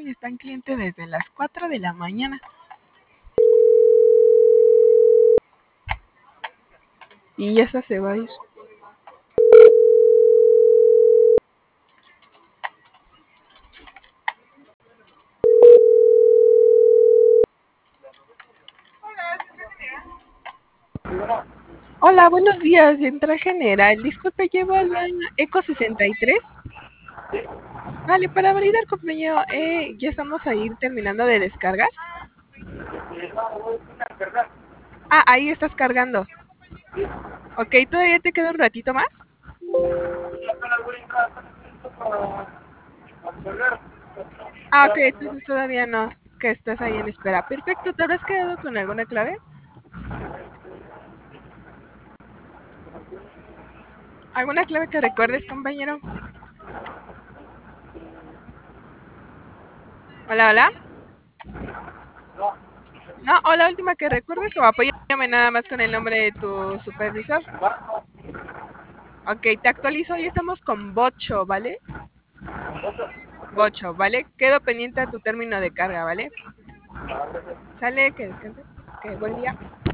y está en cliente desde las 4 de la mañana. Y esa se va a ir. Hola, buenos días, Central General. Disculpe, llevo la Eco 63. Vale, para validar, compañero, ya estamos a ir terminando de descargar. Ah, ahí estás cargando. Ok, ¿todavía te queda un ratito más? Ah, ok, entonces todavía no, que estás ahí en espera. Perfecto, ¿te habrás quedado con alguna clave? ¿Alguna clave que recuerdes, compañero? Hola, hola. No, o la última que recuerdes, o apóyame nada más con el nombre de tu supervisor. Ok, te actualizo, hoy estamos con Bocho, ¿vale? Bocho, ¿vale? Quedo pendiente a tu término de carga, ¿vale? Sale, que descanse. Que buen día.